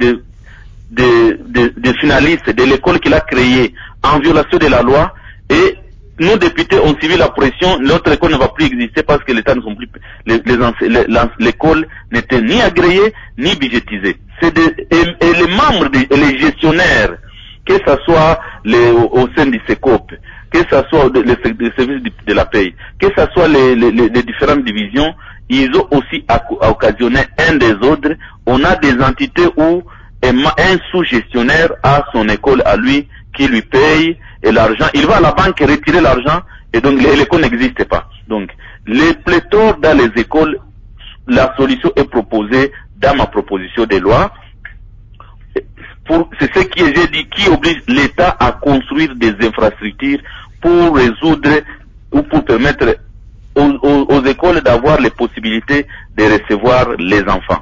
des finalistes de l'école qu'il a créée en violation de la loi. Et nous, députés, on subit la pression, notre école ne va plus exister parce que l'État ne sont plus, l'école n'était ni agréée, ni budgétisée. Et les membres, les gestionnaires, que ce soit au sein du SECOP, que ce soit les services de la paye, que ce soit les différentes divisions, ils ont aussi occasionné un désordre. On a des entités où un sous-gestionnaire a son école à lui, qui lui paye, et l'argent, il va à la banque retirer l'argent, et donc l'école n'existe pas. Donc, les pléthores dans les écoles, la solution est proposée dans ma proposition de loi. C'est ce que j'ai dit, qui oblige l'État à construire des infrastructures pour résoudre ou pour permettre aux écoles d'avoir les possibilités de recevoir les enfants.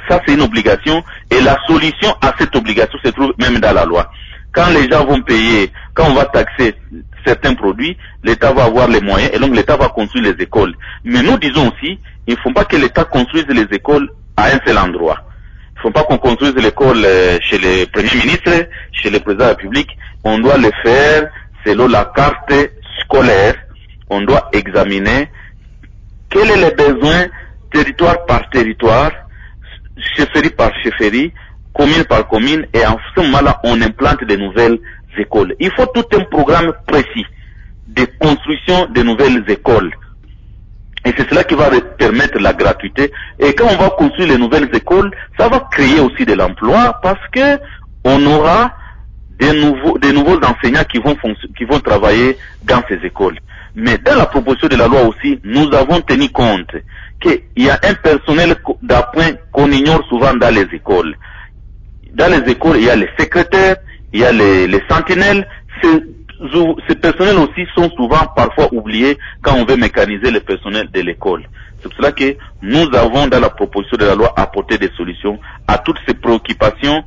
ça c'est une obligation et la solution à cette obligation se trouve même dans la loi. Quand les gens vont payer, quand on va taxer certains produits, l'État va avoir les moyens et donc l'État va construire les écoles. Mais nous disons aussi, il ne faut pas que l'État construise les écoles à un seul endroit. Il ne faut pas qu'on construise l'école chez le Premier ministre, chez le Président de la République. On doit le faire selon la carte scolaire. On doit examiner quels sont les besoins territoire par territoire, chefferie par chefferie, commune par commune, et en ce moment-là, on implante de nouvelles écoles. Il faut tout un programme précis de construction de nouvelles écoles. Et c'est cela qui va permettre la gratuité. Et quand on va construire les nouvelles écoles, ça va créer aussi de l'emploi parce que on aura des nouveaux enseignants qui vont travailler dans ces écoles. Mais dans la proposition de la loi aussi, nous avons tenu compte qu'il y a un personnel d'appoint qu'on ignore souvent dans les écoles. Dans les écoles, il y a les secrétaires, il y a les sentinelles. Ces personnels aussi sont souvent parfois oubliés quand on veut mécaniser le personnel de l'école. C'est pour cela que nous avons dans la proposition de la loi apporté des solutions à toutes ces préoccupations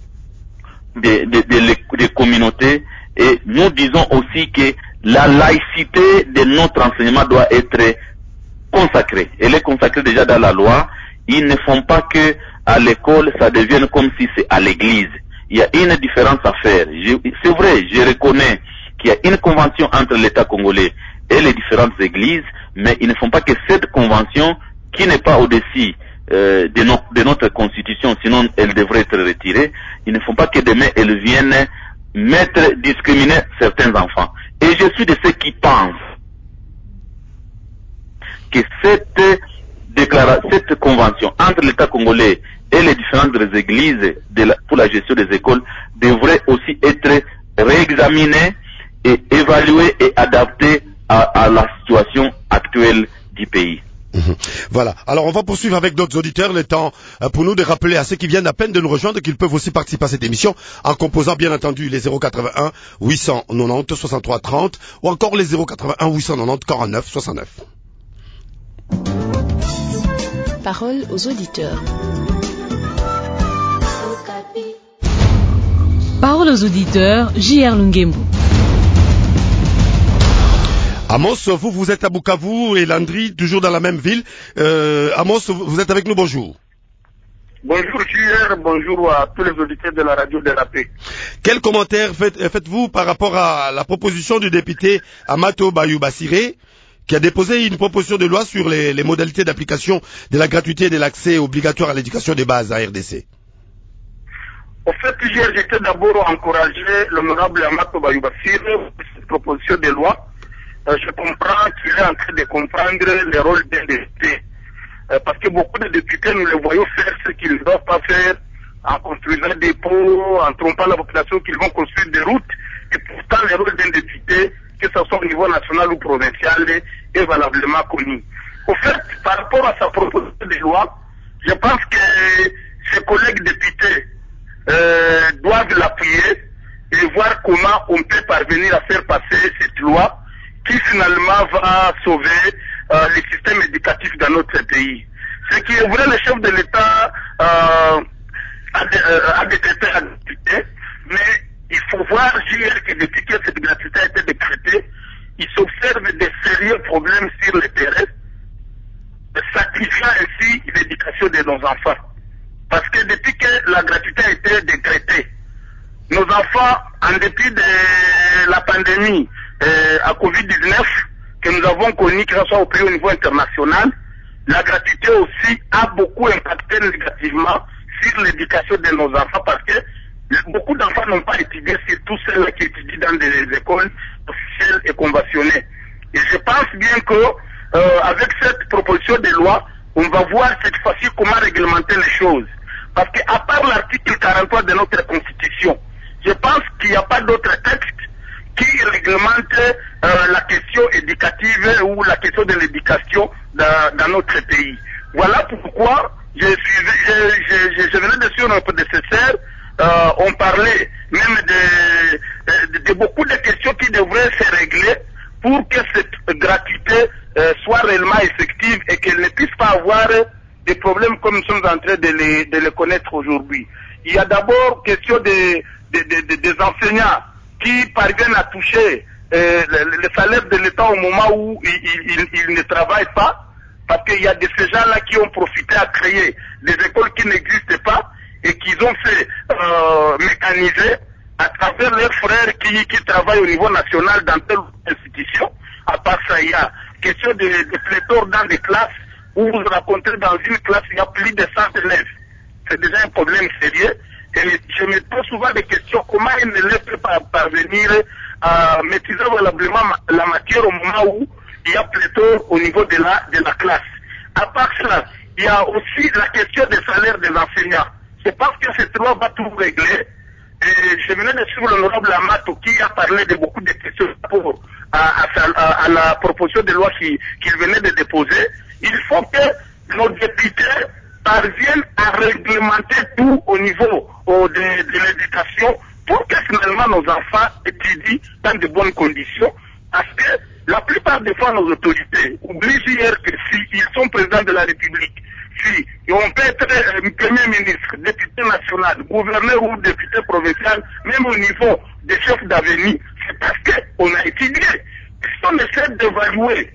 des communautés, et nous disons aussi que la laïcité de notre enseignement doit être consacrée. Elle est consacrée déjà dans la loi. Ils ne font pas que à l'école ça devienne comme si c'est à l'église. Il y a une différence à faire. C'est vrai, je reconnais qu'il y a une convention entre l'État congolais et les différentes églises, mais ils ne font pas que cette convention, qui n'est pas au-dessus de notre constitution, sinon elle devrait être retirée, ils ne font pas que demain elles viennent discriminer certains enfants. Et je suis de ceux qui pensent que cette convention entre l'État congolais et les différentes églises pour la gestion des écoles devrait aussi être réexaminée et évaluée et adaptée à la situation actuelle du pays. Voilà. Alors on va poursuivre avec d'autres auditeurs. Le temps pour nous de rappeler à ceux qui viennent à peine de nous rejoindre qu'ils peuvent aussi participer à cette émission en composant bien entendu les 081 890 63 30 ou encore les 081 890 49 69. Parole aux auditeurs. Parole aux auditeurs, J.R. Lungembu. Amos, vous êtes à Bukavu et Landry, toujours dans la même ville. Amos, vous êtes avec nous, bonjour. Bonjour J.R., bonjour à tous les auditeurs de la radio de la paix. Quel commentaire faites-vous par rapport à la proposition du député Amato Bayou-Bassiré, qui a déposé une proposition de loi sur les modalités d'application de la gratuité et de l'accès obligatoire à l'éducation de base à RDC? Au fait, j'étais d'abord encouragé l'honorable Amato Bayou-Bassiré pour cette proposition de loi. Je comprends qu'il est en train de comprendre le rôle d'un député. Parce que beaucoup de députés, nous les voyons faire ce qu'ils ne doivent pas faire, en construisant des ponts, en trompant la population qu'ils vont construire des routes. Et pourtant, le rôle d'un député, que ce soit au niveau national ou provincial, est valablement connu. Au fait, par rapport à sa proposition de loi, je pense que ses collègues députés doivent l'appuyer et voir comment on peut parvenir à faire passer cette loi qui finalement va sauver le système éducatif dans notre pays. Ce qui est vrai, le chef de l'État a décrété la gratuité, mais il faut voir que depuis que cette gratuité a été décrétée, il s'observe des sérieux problèmes sur le terrain, sacrifiant ainsi l'éducation de nos enfants. Parce que depuis que la gratuité a été décrétée, nos enfants, en dépit de la pandémie à Covid-19 que nous avons connue, que ce soit au pays au niveau international, la gratuité aussi a beaucoup impacté négativement sur l'éducation de nos enfants parce que beaucoup d'enfants n'ont pas étudié, surtout ceux qui étudient dans des écoles officielles et conventionnées. Et je pense bien que avec cette proposition de loi, on va voir cette fois-ci comment réglementer les choses. Parce qu'à part l'article 43 de notre Constitution, je pense qu'il n'y a pas d'autre texte qui réglemente la question éducative ou la question de l'éducation dans notre pays. Voilà pourquoi je venais de suivre nos prédécesseurs, on parlait même de beaucoup de questions qui devraient se régler pour que cette gratuité soit réellement effective et qu'elle ne puisse pas avoir des problèmes comme nous sommes en train de les connaître aujourd'hui. Il y a d'abord question des enseignants qui parviennent à toucher le salaire de l'État au moment où ils ne travaillent pas, parce qu'il y a ces gens-là qui ont profité à créer des écoles qui n'existent pas et qu'ils ont fait mécaniser à travers leurs frères qui travaillent au niveau national dans telle institution. À part ça, il y a question de pléthore dans des classes où vous rencontrez dans une classe, il y a plus de 100 élèves. C'est déjà un problème sérieux. Et je me pose souvent des questions, comment un élève peut parvenir à maîtriser valablement la matière au moment où il y a pléthore au niveau de la classe. À part cela, il y a aussi la question des salaires des enseignants. Je pense que cette loi va tout régler. Et je venais de suivre l'honorable Amato qui a parlé de beaucoup de questions pour à la proposition de loi qu'il venait de déposer. Il faut que nos députés parviennent à réglementer tout au niveau de l'éducation pour que finalement nos enfants étudient dans de bonnes conditions. Parce que la plupart des fois, nos autorités oublient hier que s'ils sont présidents de la République, si on peut être premier ministre, député national, gouverneur ou député provincial, même au niveau des chefs d'avenir, c'est parce qu'on a étudié. Si on essaie d'évaluer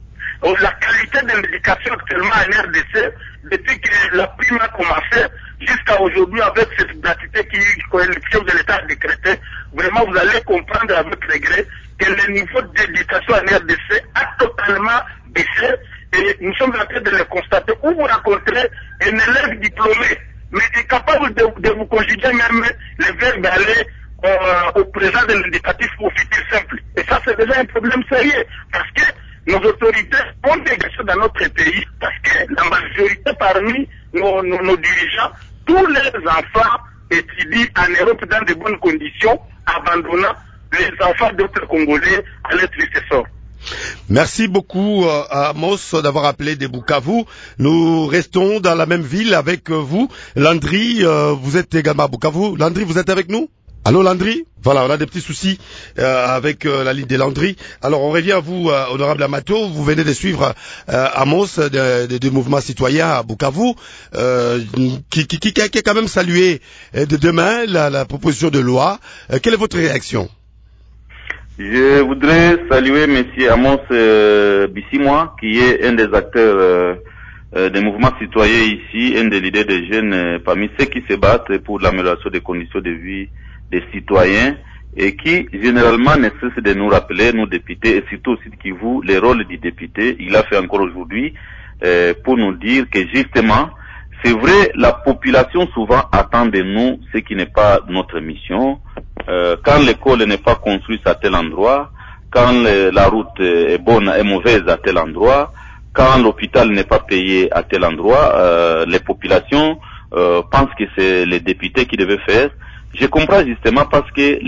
la qualité de l'éducation actuellement en RDC, depuis que la prime a commencé jusqu'à aujourd'hui avec cette gratuité que le chef de l'État a décrété, vraiment vous allez comprendre avec regret que le niveau d'éducation en RDC a totalement baissé et nous sommes en train de le constater. Où vous rencontrez un élève diplômé, mais incapable de vous conjuguer même le verbe aller au présent de l'indicatif au futur simple. Et ça c'est déjà un problème sérieux parce que nos autorités ont dégagé dans notre pays parce que la majorité parmi nos dirigeants, tous les enfants étudient en Europe dans de bonnes conditions, abandonnant les enfants d'autres Congolais à leur triste sort. Merci beaucoup Amos d'avoir appelé des Bukavu. Nous restons dans la même ville avec vous. Landry, vous êtes également à Bukavu. Landry, vous êtes avec nous? Allô Landry? Voilà, on a des petits soucis avec la ligne des Landry. Alors on revient à vous, honorable Amato. Vous venez de suivre Amos du mouvement citoyen à Bukavu, qui a quand même salué de demain la proposition de loi. Quelle est votre réaction? Je voudrais saluer monsieur Amos Bissimois, qui est un des acteurs des mouvements citoyens ici, un des leaders des jeunes parmi ceux qui se battent pour l'amélioration des conditions de vie des citoyens et qui généralement ne cesse de nous rappeler, nous députés, et surtout aussi qui vous, les rôles du député. Il a fait encore aujourd'hui pour nous dire que justement, c'est vrai, la population souvent attend de nous ce qui n'est pas notre mission. Quand l'école n'est pas construite à tel endroit, quand la route est bonne et mauvaise à tel endroit, quand l'hôpital n'est pas payé à tel endroit, les populations pensent que c'est les députés qui devaient faire. Je comprends justement parce que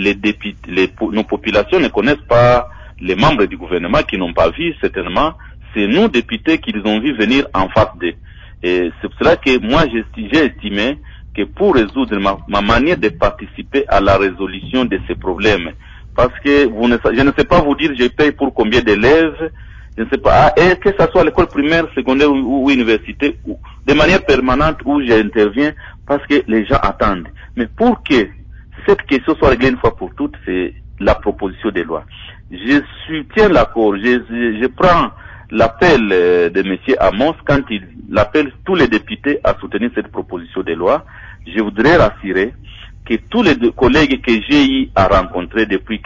nos populations ne connaissent pas les membres du gouvernement qui n'ont pas vu, certainement. C'est nous, députés, qui les ont vus venir en face d'eux. Et c'est pour cela que moi, j'ai estimé que pour résoudre ma manière de participer à la résolution de ces problèmes, parce que je ne sais pas vous dire je paye pour combien d'élèves, je ne sais pas, et que ce soit à l'école primaire, secondaire ou université, ou de manière permanente où j'interviens, parce que les gens attendent. Mais pour que cette question soit réglée une fois pour toutes, c'est la proposition de loi. Je soutiens l'accord, je prends l'appel de monsieur Amos quand il appelle tous les députés à soutenir cette proposition de loi. Je voudrais rassurer que tous les collègues que j'ai eu à rencontrer depuis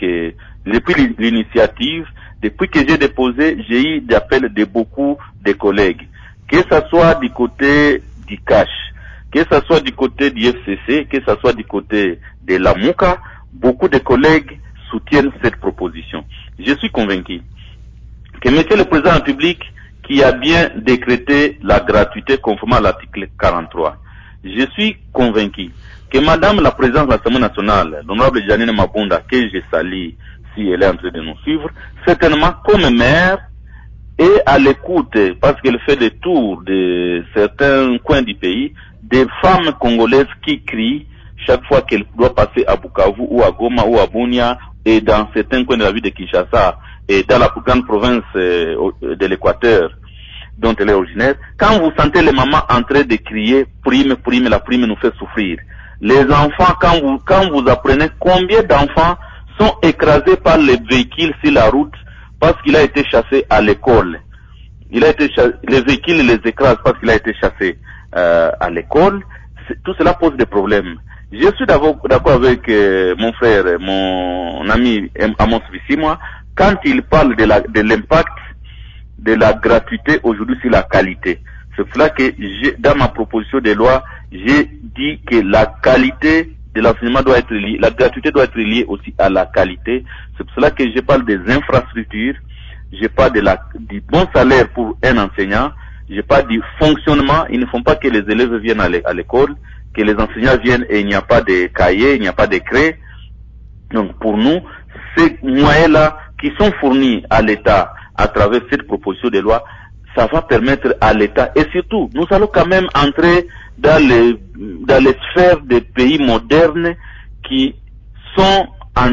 l'initiative, depuis que j'ai déposé, j'ai eu des appels de beaucoup de collègues. Que ce soit du côté du CACH, que ce soit du côté du FCC, que ce soit du côté de la MOUCA, beaucoup de collègues soutiennent cette proposition. Je suis convaincu que monsieur le président de la République, qui a bien décrété la gratuité conformément à l'article 43, je suis convaincu que madame la présidente de l'Assemblée nationale, l'honorable Janine Mabunda, que je salue si elle est en train de nous suivre, certainement comme maire et à l'écoute, parce qu'elle fait le tour de certains coins du pays, des femmes congolaises qui crient chaque fois qu'elle doit passer à Bukavu ou à Goma ou à Bunia et dans certains coins de la ville de Kinshasa et dans la plus grande province de l'Équateur. dont elle est originaire, quand vous sentez les mamans en train de crier prime, prime, la prime nous fait souffrir. Les enfants, quand vous apprenez combien d'enfants sont écrasés par les véhicules sur la route parce qu'il a été chassé à l'école. Les véhicules les écrasent parce qu'il a été chassé à l'école. Tout cela pose des problèmes. Je suis d'accord avec mon frère, mon ami Amos Vissimwa, quand il parle de l'impact de la gratuité aujourd'hui sur la qualité. C'est pour cela que dans ma proposition de loi, j'ai dit que la qualité de l'enseignement doit être liée, la gratuité doit être liée aussi à la qualité. C'est pour cela que je parle des infrastructures, je parle du bon salaire pour un enseignant, je parle du fonctionnement. Il ne faut pas que les élèves viennent à l'école, que les enseignants viennent et il n'y a pas de cahiers, il n'y a pas de craie. Donc pour nous, ces moyens-là qui sont fournis à l'État à travers cette proposition de loi, ça va permettre à l'État, et surtout, nous allons quand même entrer dans les sphères des pays modernes qui sont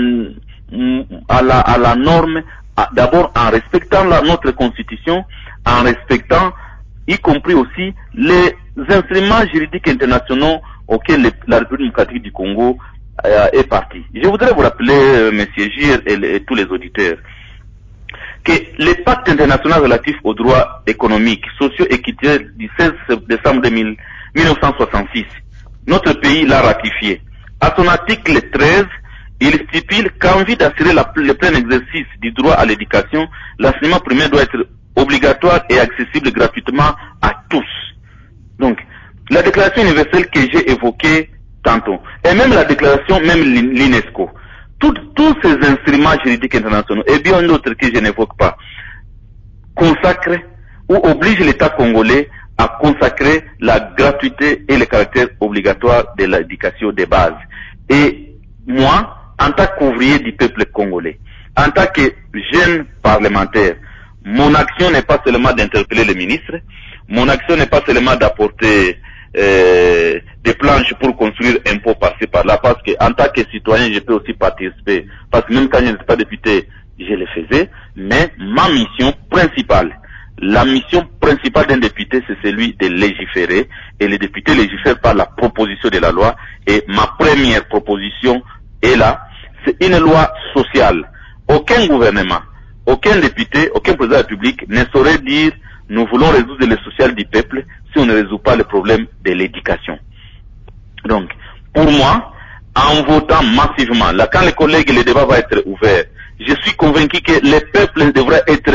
à la norme, d'abord en respectant notre constitution, en respectant y compris aussi les instruments juridiques internationaux auxquels la République démocratique du Congo est partie. Je voudrais vous rappeler, Monsieur Gir et tous les auditeurs, que le pacte international relatif aux droits économiques, sociaux et culturels du 16 décembre 1966, notre pays l'a ratifié. À son article 13, il stipule qu'en vue d'assurer le plein exercice du droit à l'éducation, l'enseignement primaire doit être obligatoire et accessible gratuitement à tous. Donc, la déclaration universelle que j'ai évoquée tantôt, et même la déclaration, même l'UNESCO, tous ces instruments juridiques internationaux, et bien d'autres que je n'évoque pas, consacrent ou obligent l'État congolais à consacrer la gratuité et le caractère obligatoire de l'éducation de base. Et moi, en tant qu'ouvrier du peuple congolais, en tant que jeune parlementaire, mon action n'est pas seulement d'interpeller les ministres, mon action n'est pas seulement d'apporter des planches pour construire un pot par-ci par-là, parce que en tant que citoyen, je peux aussi participer, parce que même quand je n'étais pas député, je le faisais, mais ma mission principale, la mission principale d'un député, c'est celui de légiférer, et les députés légifèrent par la proposition de la loi, et ma première proposition est là, c'est une loi sociale. Aucun gouvernement, aucun député, aucun président de la République ne saurait dire nous voulons résoudre le social du peuple si on ne résout pas le problème de l'éducation. Donc, pour moi, en votant massivement, là, quand les collègues et le débat va être ouvert, je suis convaincu que le peuple devrait être,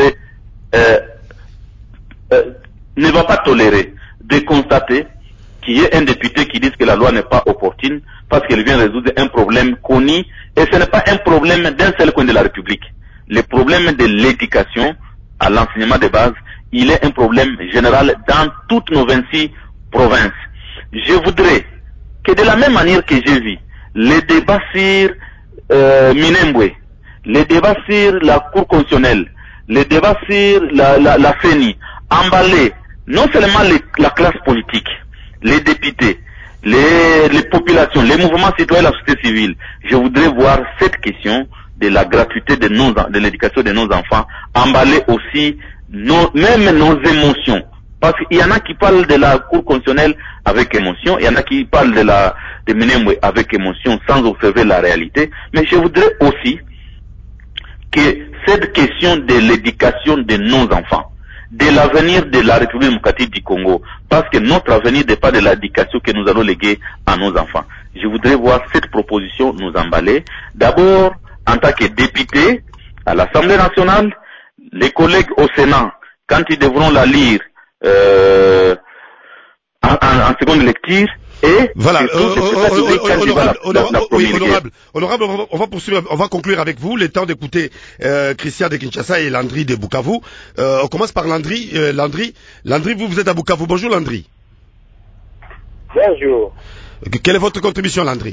ne va pas tolérer de constater qu'il y ait un député qui dise que la loi n'est pas opportune parce qu'elle vient résoudre un problème connu, et ce n'est pas un problème d'un seul coin de la République. Le problème de l'éducation à l'enseignement de base, il est un problème général dans toutes nos 26 provinces. Je voudrais que de la même manière que j'ai vu les débats sur Minembwe, les débats sur la Cour constitutionnelle, les débats sur la CENI, emballer non seulement la classe politique, les députés, les populations, les mouvements citoyens et la société civile, je voudrais voir cette question de la gratuité de l'éducation de nos enfants emballer aussi même nos émotions. Parce qu'il y en a qui parlent de la Cour constitutionnelle avec émotion, il y en a qui parlent de Minembwe avec émotion sans observer la réalité. Mais je voudrais aussi que cette question de l'éducation de nos enfants, de l'avenir de la République démocratique du Congo, parce que notre avenir dépend de l'éducation que nous allons léguer à nos enfants. Je voudrais voir cette proposition nous emballer. D'abord, en tant que député à l'Assemblée nationale, les collègues au Sénat, quand ils devront la lire en seconde lecture, et voilà, honorable, on va poursuivre, on va conclure avec vous, le temps d'écouter Christian de Kinshasa et Landry de Bukavu. On commence par Landry. Landry, vous êtes à Bukavu. Bonjour Landry. Bonjour. Quelle est votre contribution, Landry?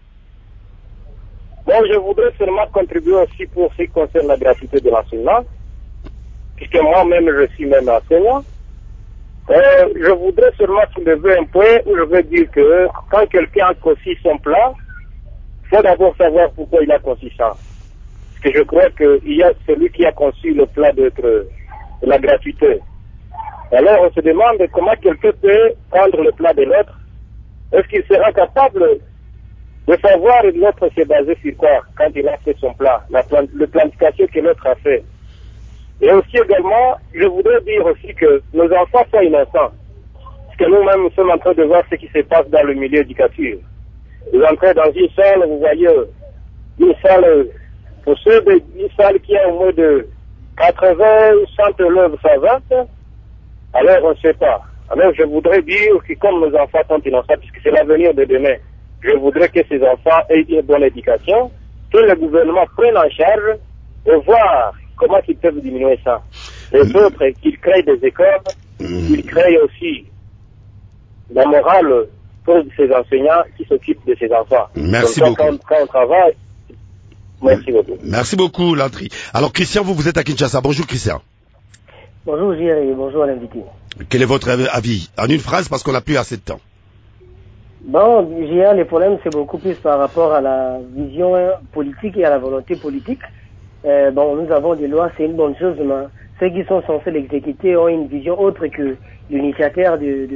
Bon, je voudrais seulement contribuer aussi pour ce qui concerne la gratuité de l'enseignement, puisque moi-même je suis même enseignant. Je voudrais seulement soulever un point où je veux dire que quand quelqu'un a conçu son plan, il faut d'abord savoir pourquoi il a conçu ça. Parce que je crois qu'il y a celui qui a conçu le plan de la gratuité. Alors on se demande comment quelqu'un peut prendre le plat de l'autre. Est-ce qu'il sera capable de savoir l'autre s'est basé sur quoi quand il a fait son plat, la planification que l'autre a fait. Et aussi également, je voudrais dire aussi que nos enfants sont innocents. Parce que nous-mêmes, nous sommes en train de voir ce qui se passe dans le milieu éducatif. Vous entrez dans une salle, vous voyez une salle, pour ceux d'une salle qui a au moins de 80, 100 élèves, 120, alors on ne sait pas. Alors je voudrais dire que comme nos enfants sont innocents, puisque c'est l'avenir de demain, je voudrais que ces enfants aient une bonne éducation, que le gouvernement prenne en charge et voir comment ils peuvent diminuer ça. Les autres, qu'ils créent des écoles, qu'ils créent aussi la morale pour ces enseignants qui s'occupent de ces enfants. Merci donc, beaucoup. Quand on travaille, merci beaucoup. Merci beaucoup, Landry. Alors, Christian, vous êtes à Kinshasa. Bonjour, Christian. Bonjour, Gilles, et bonjour à l'invité. Quel est votre avis? En une phrase, parce qu'on n'a plus assez de temps. Bon, Gilles, le problème, c'est beaucoup plus par rapport à la vision politique et à la volonté politique. Bon, nous avons des lois, c'est une bonne chose, mais ceux qui sont censés l'exécuter ont une vision autre que l'initiateur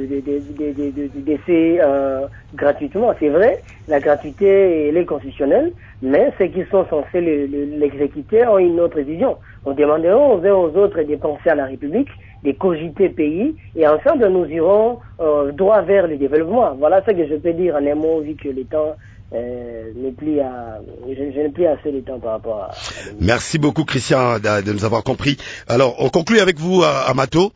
d'essayer gratuitement. C'est vrai, la gratuité, elle est constitutionnelle, mais ceux qui sont censés l'exécuter ont une autre vision. On demanderait aux autres de penser à la République, de cogiter pays, et ensemble nous irons droit vers le développement. Voilà ce que je peux dire en un mot, vu que le temps n'est plus je n'ai plus assez de temps par rapport à... Merci beaucoup, Christian, de nous avoir compris. Alors, on conclut avec vous, Amato.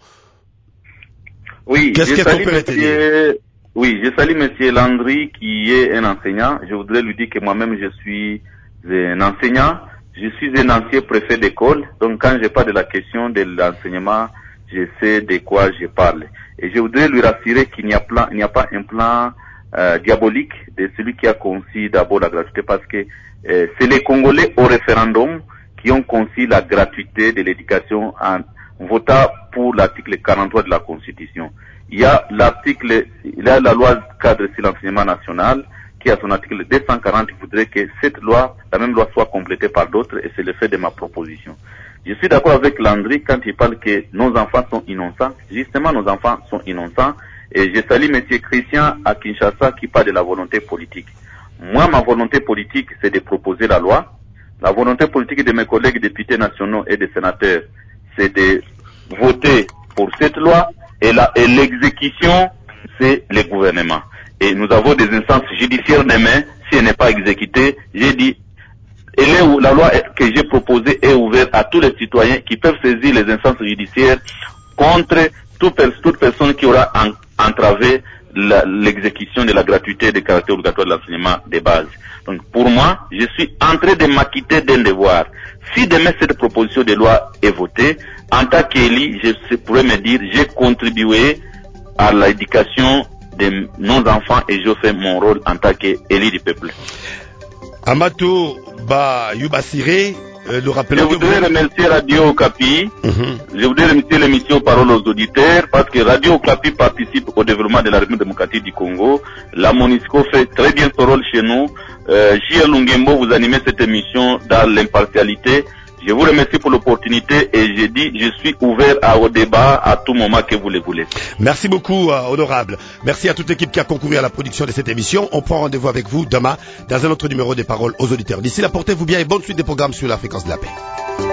Oui, Qu'est-ce qu'on peut dire? Oui, je salue monsieur Landry qui est un enseignant. Je voudrais lui dire que moi-même je suis un enseignant. Je suis un ancien préfet d'école. Donc quand je parle de la question de l'enseignement, je sais de quoi je parle. Et je voudrais lui rassurer qu'il n'y a pas un plan diabolique de celui qui a conçu d'abord la gratuité, parce que c'est les Congolais au référendum qui ont conçu la gratuité de l'éducation en votant pour l'article 43 de la Constitution. Il y a la loi cadre sur l'enseignement national qui a son article 240. Il faudrait que la même loi soit complétée par d'autres, et c'est le fait de ma proposition. Je suis d'accord avec Landry quand il parle que nos enfants sont innocents. Justement, nos enfants sont innocents. Et je salue M. Christian à Kinshasa qui parle de la volonté politique. Moi, ma volonté politique, c'est de proposer la loi. La volonté politique de mes collègues députés nationaux et des sénateurs, c'est de voter pour cette loi. Et l'exécution, c'est le gouvernement. Et nous avons des instances judiciaires demain. Si elle n'est pas exécutée, j'ai dit, la loi que j'ai proposée est ouverte à tous les citoyens qui peuvent saisir les instances judiciaires contre toute personne qui aura entravé l'exécution de la gratuité des caractères obligatoires de l'enseignement de base. Donc pour moi, je suis en train de m'acquitter d'un devoir. Si demain cette proposition de loi est votée, en tant qu'élu, je pourrais me dire, j'ai contribué à l'éducation de nos enfants et je fais mon rôle en tant qu'élu du peuple. Amato Yubasire, le rappel. Je voudrais remercier Radio Okapi. Je voudrais remercier l'émission Parole aux auditeurs parce que Radio Okapi participe au développement de la République démocratique du Congo. La MONUSCO fait très bien son rôle chez nous. J.R. Lungembo, vous animez cette émission dans l'impartialité. Je vous remercie pour l'opportunité et je dis, je suis ouvert au débat à tout moment que vous le voulez. Merci beaucoup, honorable. Merci à toute l'équipe qui a concouru à la production de cette émission. On prend rendez-vous avec vous demain dans un autre numéro des Paroles aux auditeurs. D'ici là, portez-vous bien et bonne suite des programmes sur la fréquence de la paix.